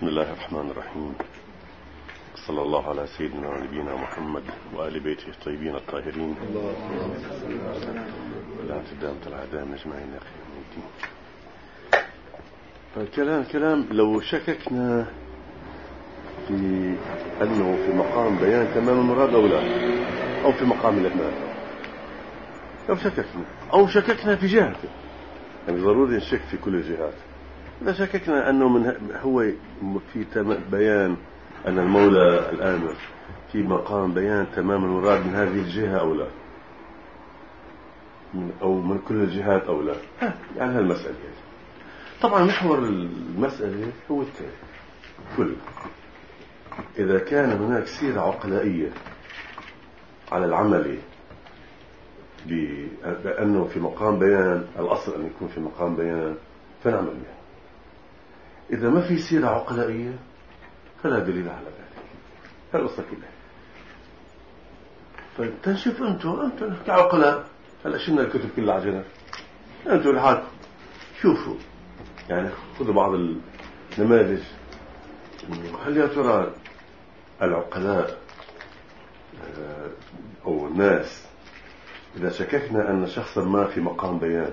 بسم الله الرحمن الرحيم. صلى الله على سيدنا ونبينا محمد وآل بيته الطيبين الطاهرين. لا تدام العدام اجمعين يا اخي. كلام لو شككنا في انه في مقام بيان تمام المراد او لا، او في مقام الاهمال، لو شككنا في جهته، يعني ضروري نشك في كل الجهات. إذا شككنا أنه هو في بيان أن المولى الآمر في مقام بيان تمام المراد من هذه الجهة أو لا، أو من كل الجهات أو لا، يعني هالمسألة. طبعا محور المسألة هو التالي: كل إذا كان هناك سيرة عقلائية على العمل بأنه في مقام بيان، الأصل أن يكون في مقام بيان فنعمل بها. إذا ما في سيرة عقلائية فلا دليل على ذلك. هالقصة كلها. فتنشوف أنتم كعقلاء، هلا شلنا الكتب كلها على جنب، أنتم لحالكم شوفوا، يعني خذوا بعض النماذج. هل يا ترى العقلاء أو الناس إذا شككنا أن شخصا ما في مقام بيان،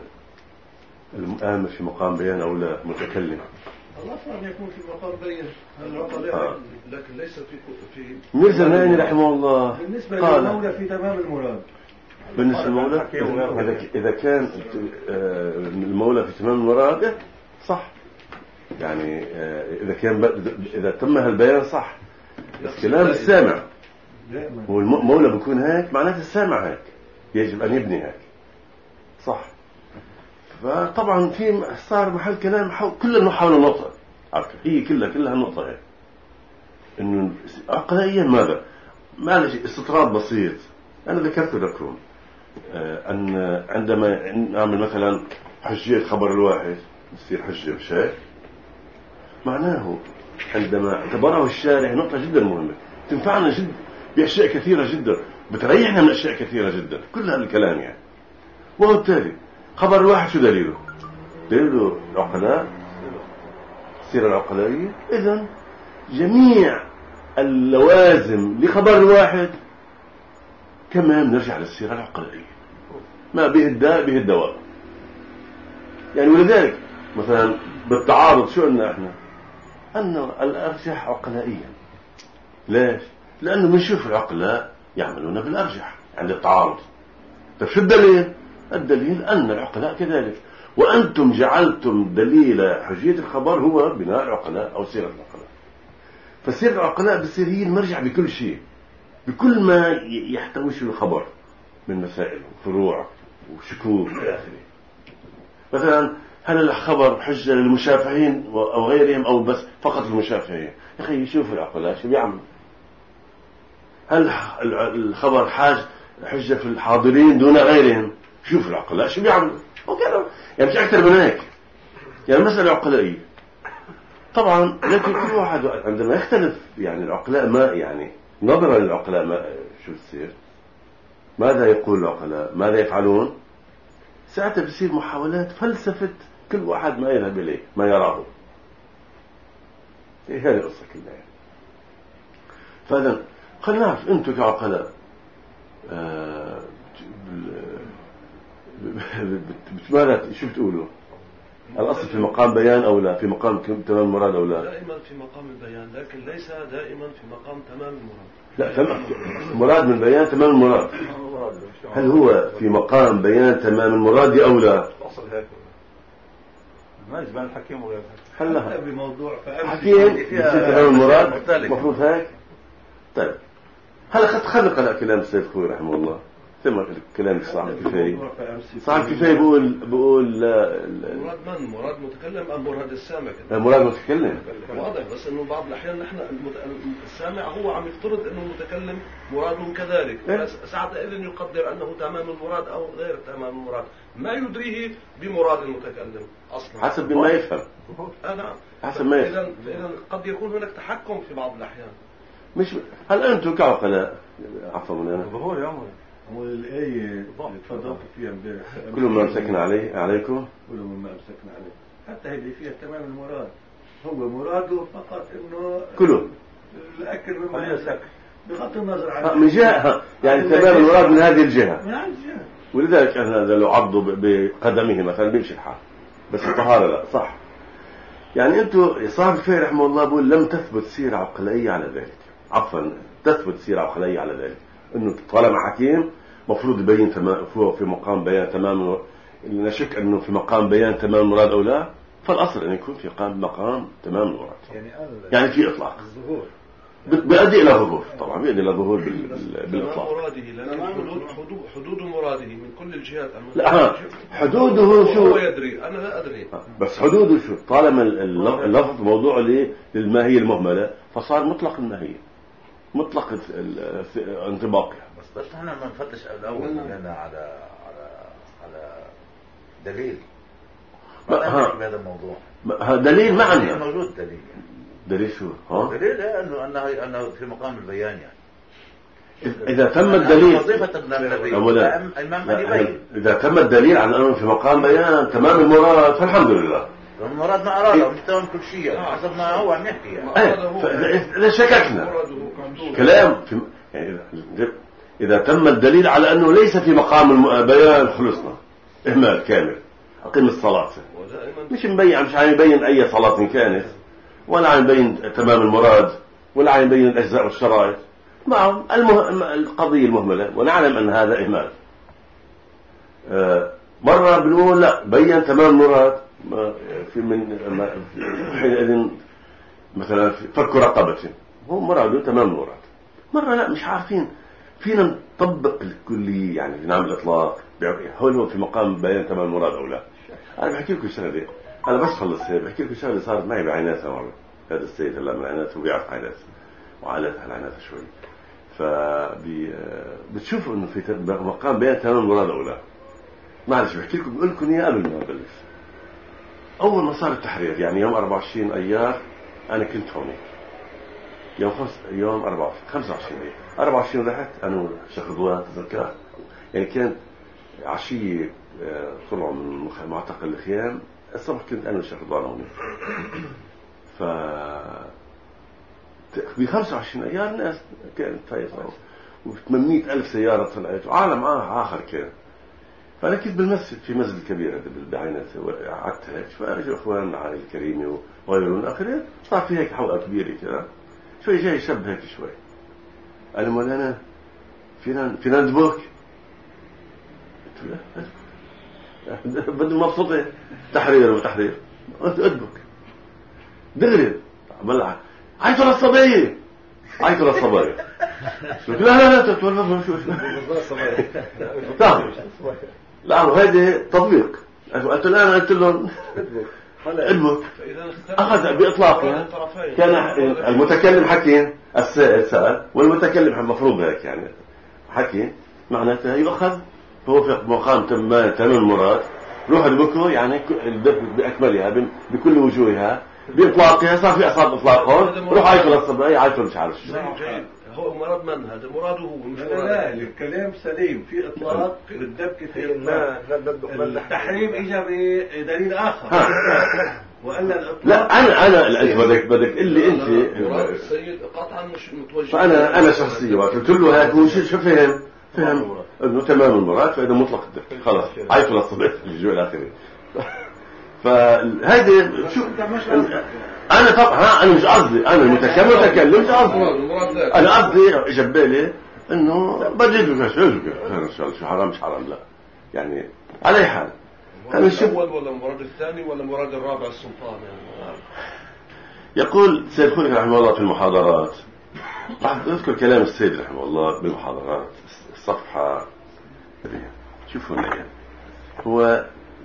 الآمر في مقام بيان أو لا، متكلم، الأصل أن يكون في مقام بيان، لكن ليس في ميرزا نائني رحمه الله بالنسبة للمولى في تمام المراد. بالنسبة للمولى إذا كان المولى في تمام المراد صح، يعني إذا تم هالبيان صح، كلام السامع. هو المولى بيكون هيك، معناته السامع هيك، يجب أن يبني هيك صح. فطبعا في صار محل كلام كل انه حول النقطه، هي كلها النقطه هي انه عقلائيا ماذا معلش استطراد بسيط. انا ذكرت لكم ان عندما نعمل مثلا حجيه خبر الواحد يصير حجه بشيء، معناه عندما اعتبره الشارع نقطه جدا مهمه تنفعنا جدا باشياء كثيره جدا، بتريحنا من اشياء كثيره جدا، كل هذا الكلام يعني. وبالتالي خبر الواحد شو دليله؟ دليله العقلاء، السيرة العقلائية. إذن جميع اللوازم لخبر الواحد كمان نرجع للسيرة العقلائية، ما به الداء به الدواء. يعني ولذلك مثلا بالتعارض شو قلنا احنا؟ أنه الأرجح عقلائيا. ليش؟ لأنه بنشوف العقلاء يعملون بالأرجح عند التعارض. طيب شو الدليل؟ الدليل أن العقلاء كذلك، وأنتم جعلتم دليل حجية الخبر هو بناء العقلاء أو سيرة العقلاء. فسيرة العقلاء بتصير هي المرجع بكل شيء، بكل ما يحتويه الخبر من مسائل وفروع وشكوك إلى آخره. مثلا هل الخبر حجة للمشافهين أو غيرهم أو بس فقط المشافهين؟ يا أخي يشوف العقلاء شو بيعمل. هل الخبر حجة في الحاضرين دون غيرهم؟ شوف العقلاء شو بيعملوا وكذا، يعني مش أكثر من هيك، يعني مسألة عقلائية. طبعا لكن كل واحد عندما يختلف، يعني العقلاء ما يعني نظرا للعقلاء ما شو بتصير، ماذا يقول العقلاء، ماذا يفعلون، ساعتها بصير محاولات فلسفة كل واحد ما يذهب إليه ما يراه. هذه القصة كلها يعني. فإذا خلينا نعرف أنتم كعقلاء ماذا شو بتقولوا؟ الأصل في مقام بيان أو لا، في مقام تمام المراد أو لا؟ دائما في مقام البيان، لكن ليس دائما في مقام تمام المراد. لا، تمام مراد من بيان تمام المراد. هل هو في مقام بيان تمام المراد أو لا؟ الأصل هيك ما يجب أن الحكيم وغير حلها بموضوع حكيم تمام المراد مفروض هيك. طيب هلا خلينا نقرأ كلام السيد خوي رحمه الله، ثم كلام صاحب الكفاية. صاحب الكفاية بقول مراد مراد متكلم أم مراد السامع؟ مراد متكلم واضح، بس إنه بعض الأحيان نحن السامع هو عم يفترض إنه المتكلم مراد كذلك، ساعة إذن يقدر أنه تمام المراد أو غير تمام المراد، ما يدريه بمراد المتكلم أصلا حسب ما يفهم. نعم حسب ما يفهم. إذن قد يكون هناك تحكم في بعض الأحيان. مش هل أنتم كعقلاء عفوا أنا ظهور يا عمري والآية تفضلت فيها امبارح، كل ما أمسكنا عليكم كل ما أمسكنا عليه، حتى هذه فيها تمام المراد. هو مراده فقط انه كله الاكل مما يأكل بغض النظر عن من جهة يعني تمام المراد من هذه الجهة. من هذه الجهة. ولذلك هذا لو عضوا بقدمه مثلا بيمشي الحال، بس الطهارة لا. صح. يعني انتم صاحب الفقه رحمه الله بيقول لم تثبت سيرة عقلائية على ذلك، عفوا تثبت سيرة عقلائية على ذلك، انه طالما حكيم مفروض يبين تمام في مقام بيان تمام. لا شك انه في مقام بيان تمام المراد او لا، فالاصل ان يكون في مقام تمام المراد. يعني في اطلاق الظهور بيؤدي الى ظهور، طبعا بيؤدي الى ظهور بالاطلاق. مراده لكن حدود مراده من كل الجهات. لا حدوده شو هو يدري، انا لا ادري. بس حدوده شو؟ طالما اللفظ موضوع للماهية المهملة فصار مطلق الماهية، مطلق انطباقها. بس احنا ما نفتش الاول لنا على دليل بهذا الموضوع. دليل ما عندنا موجود دليل. دليل شو؟ دليل انه في مقام البيان يعني. إذا تم الدليل إذا تم الدليل عن أنه في مقام بيان تمام المراد فالحمد لله. المراد ما أراده مش تمام كل شيء حسب ما هو عم يحكي يعني. إذا شككنا كلام يعني إذا تم الدليل على أنه ليس في مقام بيان خلصنا إهمال كامل. أقيم الصلاة مش مبين، مش عم يبين أي صلاة كانت، ولا عم يبين تمام المراد، ولا عم يبين الأجزاء والشرائط. معهم القضية المهملة، ونعلم أن هذا إهمال. مرة بنقول لا بين تمام المراد في حينئذ مثلا فك رقبة هو مراده تمام المراد. مرة لا مش عارفين، فينا نطبق الكلية يعني نعمل إطلاق هل هو في مقام بيان تمام المراد أو لا. أنا بحكي لكم شغلة، أنا بس خلص بحكي لكم شغلة صارت معي بعيناتها مرة. هذا السيد هلا من عيناته وبيعرف عيناته وعالتها العناية شوي، فبتشوفوا انه في مقام بيان تمام المراد او لا. معلش بحكي لكم بقول لكم اياه قبل ما ابلش. اول ما صار التحرير يعني يوم 24 ايار انا كنت هون، يوم 25 ايار 24 رحت انا وشيخ رضوان تذكرت، يعني كان عشيه طلعوا من معتقل الخيام، الصبح كنت انا وشيخ رضوان هون. ف ب 25 ايار الناس كانت فايزه و800,000 سياره طلعت وعالم اخر كان. فانا كنت بالمسجد في مسجد كبير هذا بالبعينات، قعدت هيك فاجوا اخوان علي الكريمي وغيرهم الاخرين، صار في هيك حلقه كبيره كده شوي جاي شب هيك شوي، قال لي مولانا فينا ندبك؟ قلت له بدي مبسوطه تحرير وتحرير ادبك دغري بلع عيطوا للصبية عيطوا للصبية. لا تتولفوا شو تعرف لا هذا تطبيق. قلت له أنا قلت لهم ادبك، أخذ بإطلاقها. كان المتكلم حكي السائل سأل والمتكلم المفروض هيك يعني حكي معناته يؤخذ هو في مقام تمام المراد. روح ادبكوا يعني بأكملها بكل وجوهها بإطلاقها. صار في أصاب إطلاق هون روح عيطوا للصبي عيطوا مش عارف شو. هو مراد من هذا مراده هو مش لا الكلام سليم في إطلاق بالدبك في إطلاق. التحريم إجا بدليل آخر وأن الإطلاق لا أنا بدك اللي أنت السيد قطعا مش متوجه. فأنا شخصيا قلت له هيك شو فهم إنه تمام المراد فإذا مطلق الدبك خلاص عيطوا للصبي في الجزء الآخري. فهذه شو انا طبعا انا مش قصدي انا المتكلم مش قصدي انا قصدي جبالي انه بدي شو حرام مش حرام لا يعني على اي حال انا الاول ولا المراد الثاني ولا المراد الرابع السلطان يعني. يقول سيد خليل رحمه الله في المحاضرات، راح اذكر كلام السيد رحمه الله بالمحاضرات الصفحه شوفوا لي هو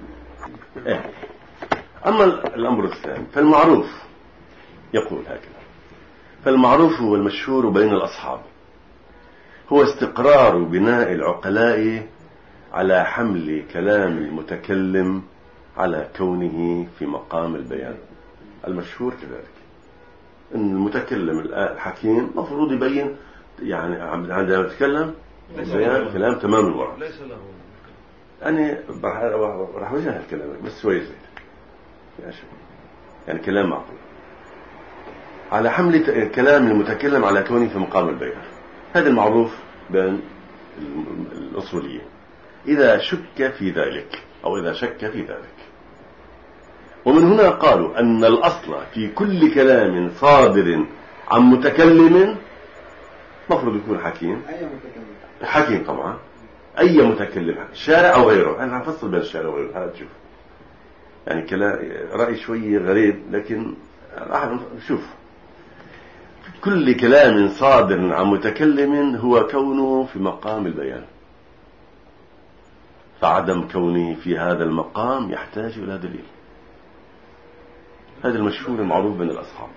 أما الأمر الثاني فالمعروف يقول هكذا: فالمعروف والمشهور بين الأصحاب هو استقرار بناء العقلاء على حمل كلام المتكلم على كونه في مقام البيان. المشهور كذلك أن المتكلم الحكيم مفروض يبين يعني عندما يتكلم البيان كلام تمام المراد. ليس له أنا راح أوجه الكلام بس شوي زي يعني كلام معقول. على حمل كلام المتكلم على كونه في مقام البيان. هذا المعروف بين الأصوليين. إذا شك في ذلك أو إذا شك في ذلك. ومن هنا قالوا أن الأصل في كل كلام صادر عن متكلم مفروض يكون حكيم. أي متكلم؟ حكيم طبعا. أي متكلم، شارع أو غيره. أنا هفصل بين الشارع وغيره، هذا تشوف يعني كلام رأي شوي غريب، لكن شوف كل كلام صادر عن متكلم هو كونه في مقام البيان، فعدم كونه في هذا المقام يحتاج إلى دليل. هذا المشهور المعروف بين الأصحاب.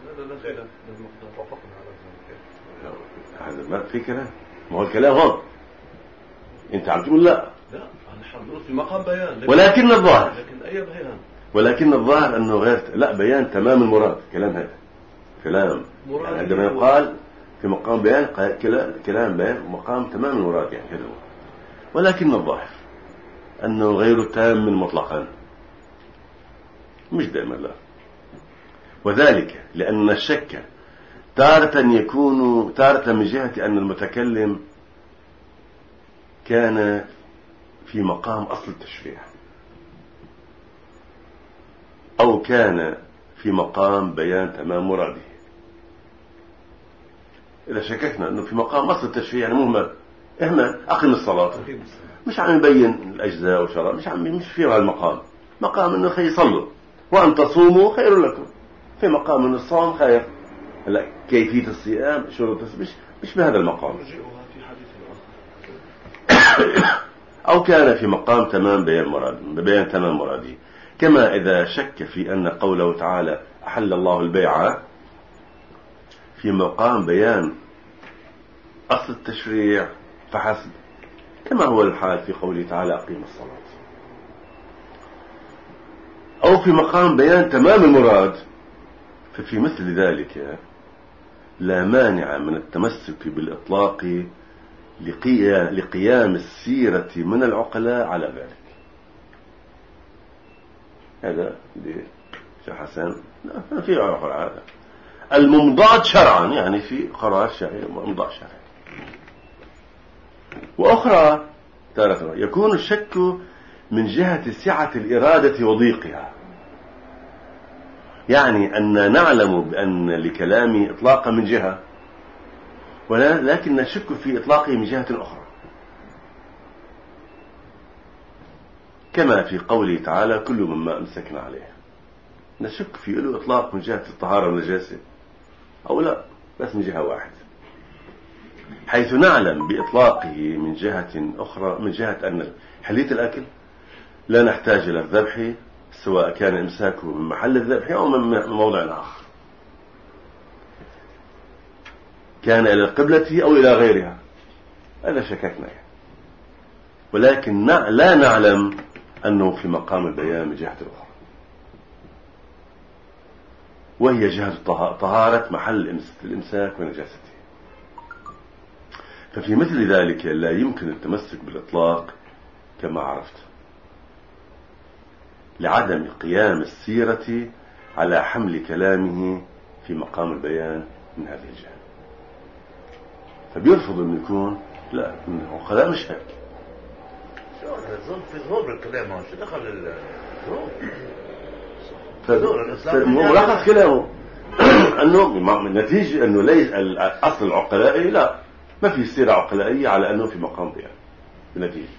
هذا ما في كلام، ما هو الكلام هون انت عم تقول لا نحن في مقام بيان، ولكن الظاهر أي بيان، ولكن الظاهر أنه غير لا بيان تمام المراد. كلام هذا كلام يعني عندما يقال في مقام بيان كلام بيان مقام تمام المراد يعني كذا. ولكن الظاهر أنه غير تام مطلقا، مش دائما لا. وذلك لأن الشك تارة يكون تارة من جهة أن المتكلم كان في مقام أصل التشريع، أو كان في مقام بيان تمام مراده. إذا شككنا أنه في مقام أصل التشريع يعني مهمل إهمال أقم الصلاة، مش عم يبين الأجزاء وشرع، مش في هذا المقام. مقام أنه خير صلوا وأن تصوموا خير لكم، في مقام أن الصوم خير. لا كيفية الصيام شروط مش بهذا المقام. أو كان في مقام تمام بيان تمام مرادي. كما إذا شك في أن قوله تعالى أحل الله البيع في مقام بيان أصل التشريع فحسب، كما هو الحال في قوله تعالى أقيم الصلاة. أو في مقام بيان تمام المراد، ففي مثل ذلك لا مانع من التمسك بالإطلاق لقيام السيرة من العقلاء على ذلك. هذا شيخ حسن لا في آخر هذا الممضاة شرعا، يعني في قرار شرعي ممضاة شرعي. وأخرى تارة يكون الشك من جهة سعة الإرادة وضيقها، يعني أن نعلم بأن لكلامي إطلاقا من جهة، ولكن نشك في إطلاقه من جهة أخرى، كما في قوله تعالى كل مما أمسكنا عليه. نشك في له إطلاق من جهة الطهارة والنجاسة أو لا، بس من جهة واحدة، حيث نعلم بإطلاقه من جهة أخرى، من جهة أن حلية الأكل لا نحتاج إلى الذبح، سواء كان إمساكه من محل الذبح أو من موضع آخر، كان إلى القبلة أو إلى غيرها، هذا شككنا يعني. ولكن لا نعلم أنه في مقام البيان من جهة أخرى، وهي جهة طهارة محل الإمساك ونجاسته. ففي مثل ذلك لا يمكن التمسك بالإطلاق كما عرفت، لعدم قيام السيرة على حمل كلامه في مقام البيان من هذه الجهة. فبيرفض أن يكون لا خلاء مش هيك. في ظهور الكلام شو دخل ملخص كلامه أنه نتيجة أنه ليس الأصل العقلائي، لا ما في سيرة عقلائية على أنه في مقام بيان. بنتيجة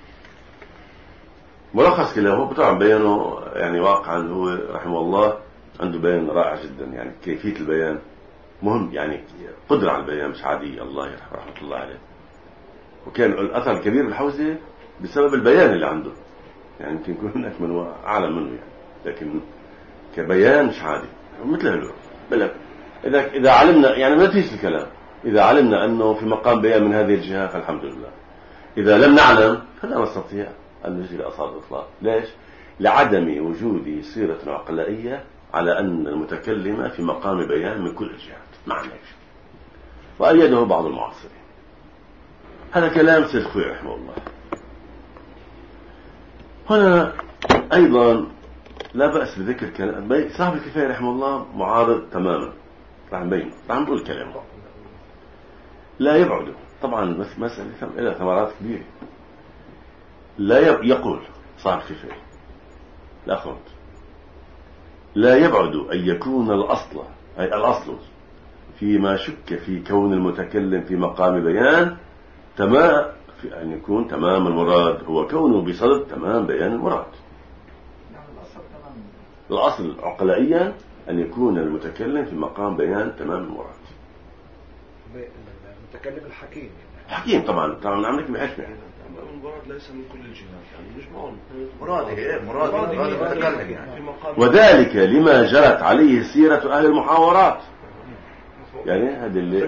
ملخص كلامه بطبعا بيانه يعني واقعا هو رحمه الله عنده بيان رائع جدا، يعني كيفية البيان مهم، يعني قدرة على البيان مش عادية، الله يرحمه رحمة الله عليه. وكان الأثر الكبير بالحوزة بسبب البيان اللي عنده، يعني يمكن يكون هناك من أعلم منه يعني، لكن كبيان مش عادي مثله. بل إذا علمنا يعني ما فيش الكلام، إذا علمنا أنه في مقام بيان من هذه الجهة فالحمد لله. إذا لم نعلم فلا نستطيع أن نجري أصابع الإطلاق. ليش؟ لعدم وجود سيرة عقلائية على أن المتكلم في مقام بيان من كل الجهات معنى. وأيده بعض المعاصرين. هذا كلام سيد خوي رحمه الله. هنا أيضا لا بأس بذكر كلام صاحب الكفاية رحمه الله، معارض تماما راح نبين، راح نقول كلام لا يبعد. طبعا مسألة لها ثمرات كبيرة. لا يقول صار في شيء لا خلط. لا يبعد أن يكون الأصل، أي الأصل فيما شك في كون المتكلم في مقام بيان تمام، في أن يكون تمام المراد هو كونه بصدد تمام بيان المراد. الأصل عقلائيا أن يكون المتكلم في مقام بيان تمام المراد. المتكلم الحكيم حكيم طبعا عملك بحكمة. المراد ليس من كل الجهات، يعني مش مراد المتكلم يعني. وذلك لما جرت عليه سيرة أهل المحاورات. يعني هذا اللي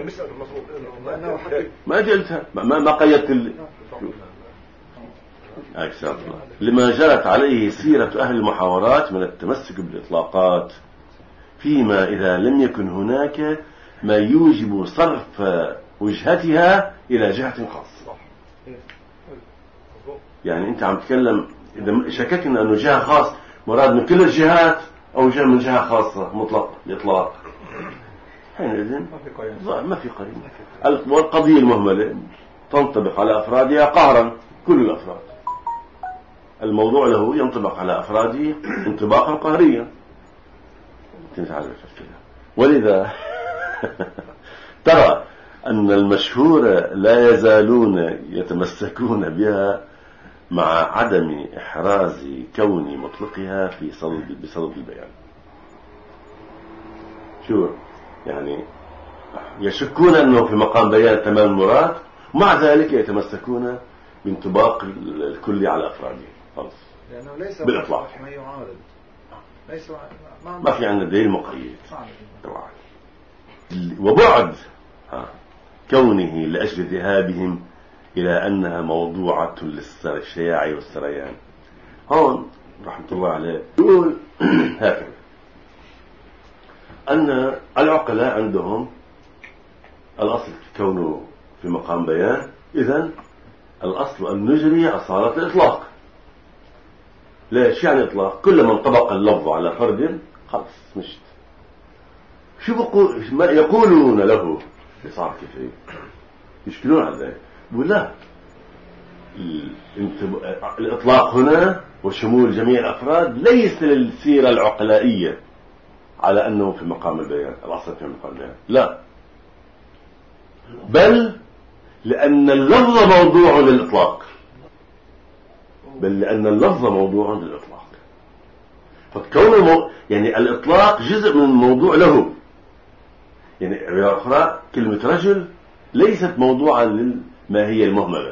ما قلتها، ما قيدت اللي لما جرت عليه سيرة أهل المحاورات من التمسك بالإطلاقات، فيما إذا لم يكن هناك ما يوجب صرف وجهتها إلى جهة خاصة. يعني أنت عم تتكلم إذا شككنا أنه جهة خاص مراد من كل الجهات أو جهة من جهة خاصة مطلق الإطلاق، حينئذ ما في قرينة. والقضية المهملة تنطبق على أفرادها قهرا، كل الأفراد. الموضوع له ينطبق على أفراده انطباقا قهريا. ولذا ترى أن المشهور لا يزالون يتمسكون بها مع عدم إحراز كون مطلقها بصدد البيان. شو يعني؟ يشكون أنه في مقام بيان تمام المراد، ومع ذلك يتمسكون بانطباق الكلي على أفراده خلص، لأنه ليس بالإطلاق ما يعارض، ليس ما في عندنا دليل مقيد طبعا. وبعد كونه لأجل ذهابهم إلى أنها موضوعة للشياع والسريان. هون رحمة الله عليه يقول هكذا أن العقلاء عندهم الأصل كونه في مقام بيان، إذن الأصل أن نجري أصالة الإطلاق. ليش يعني إطلاق؟ كلما انطبق اللفظ على فرد خلص مشت. شو يقولون له صار كيف يشكلون على ذلك؟ يقول لا، الإطلاق هنا وشمول جميع الأفراد ليس للسيرة العقلائية على أنه في مقام البيان، الأصل في مقام البيان، لا، بل لأن اللفظ موضوع للإطلاق، فكون يعني الإطلاق جزء من الموضوع له. يعني عبارة أخرى كلمة رجل ليست موضوعا للماهية المهملة،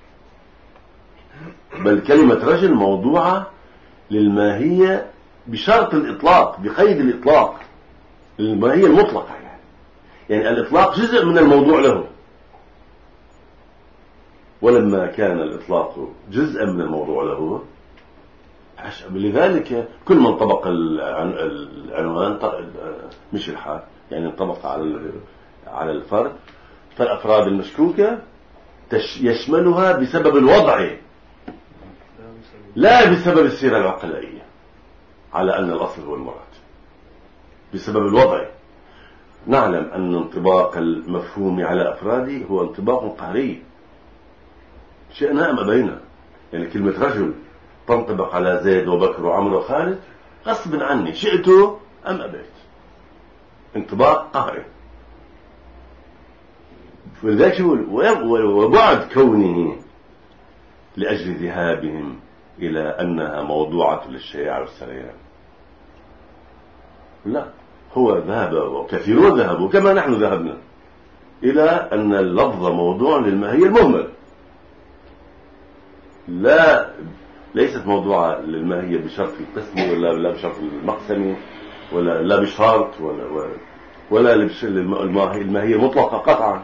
بل كلمة رجل موضوعة للماهية بشرط الإطلاق، بقيد الإطلاق، الماهية المطلقة. يعني الإطلاق جزء من الموضوع له، ولما كان الإطلاق جزءا من الموضوع له لذلك كل من طبق العنوان مش الحال، يعني انطبق على الفرد، فالأفراد المشكوكة يشملها بسبب الوضع لا بسبب السيرة العقلائية على أن الأصل هو المراد، بسبب الوضع. نعلم أن انطباق المفهوم على أفراده هو انطباق قهري، شئنا أم أبينا. يعني كلمة رجل تنطبق على زيد وبكر وعمر وخالد غصب عني، شئت أم أبيت، انطباق قهري. ولذلك يقول وبعد كونه لأجل ذهابهم إلى أنها موضوعة للشياع والسريان، لا، هو ذهب وكثيرون ذهبوا كما نحن ذهبنا إلى أن اللفظ موضوع للماهية المهمل، ليست موضوعة للماهية بشرط القسم ولا بشرط المقسم ولا بشرط ولا الماهية المطلقة قطعا.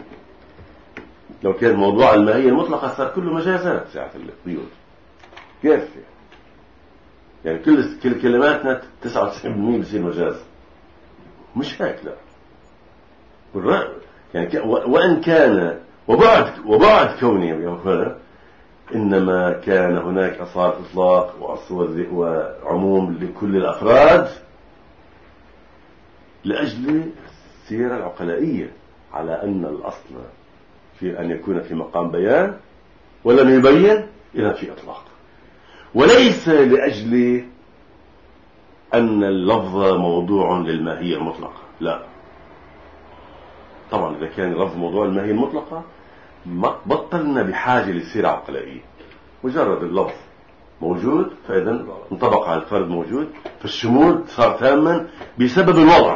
لو كان موضوع الماهية المطلقة صار كله مجازات ساعة القيود. كيف يعني كل كلماتنا 99% بصير مجاز؟ مش هيك، لا. يعني وإن كان وبعد كونه إنما كان هناك أصالة إطلاق وعموم لكل الأفراد لأجل السيرة العقلائية على أن الأصل في أن يكون في مقام بيان ولم يبين إذا في إطلاق، وليس لأجل أن اللفظ موضوع للماهية المطلقة. لا طبعا إذا كان اللفظ موضوع للماهية المطلقة بطلنا بحاجة للسيرة عقلائية. مجرد اللفظ موجود فإذا انطبق على الفرد موجود، فالشمول صار تاما بسبب الوضع.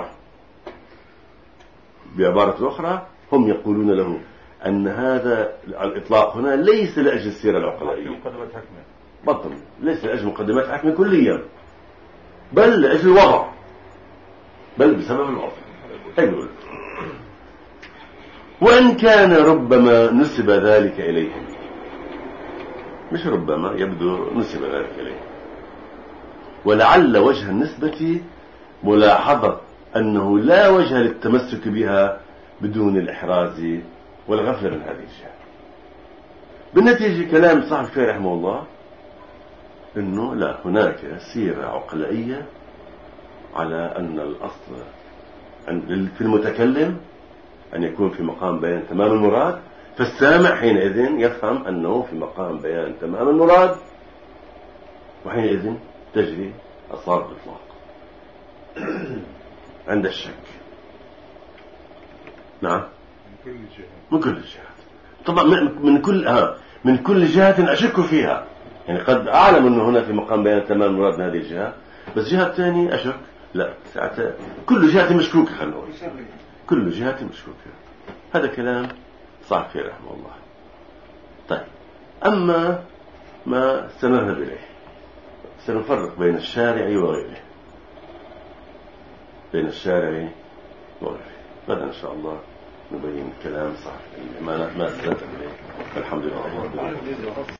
بعبارة أخرى هم يقولون له أن هذا الإطلاق هنا ليس لأجل السيرة العقلائية، بطل ليس لأجل مقدمات حكم كليا، بل لأجل الوضع، بل بسبب الوضع. أيضا وإن كان ربما نسب ذلك إليهم، مش ربما، يبدو نسب ذلك إليهم، ولعل وجه النسبة ملاحظة أنه لا وجه للتمسك بها بدون الإحراز والغفلة من هذه الجهة. بالنتيجة كلام صاحب الفقه رحمه الله أنه لا، هناك سيرة عقلائية على أن الأصل في المتكلم أن يكون في مقام بيان تمام المراد، فالسامع حينئذ يفهم أنه في مقام بيان تمام المراد، وحينئذ تجري أصار الإطلاق عند الشك. نعم من كل الجهات طبعا، من كل جهة أشك فيها. يعني قد أعلم أنه هنا في مقام بيان تمام المراد من هذه الجهة، بس جهة ثانية أشك، لا ساعتها كل جهة مشكوكة، خلوه كل جهة مشكوكة. هذا كلام صاحب فيه رحمه الله. طيب، أما ما سنذهب إليه سنفرق بين الشارع وغيره، بين الشارع وغيره. غدا إن شاء الله نبين كلام صاحب ما سنذهب إليه. الحمد لله رب العالمين.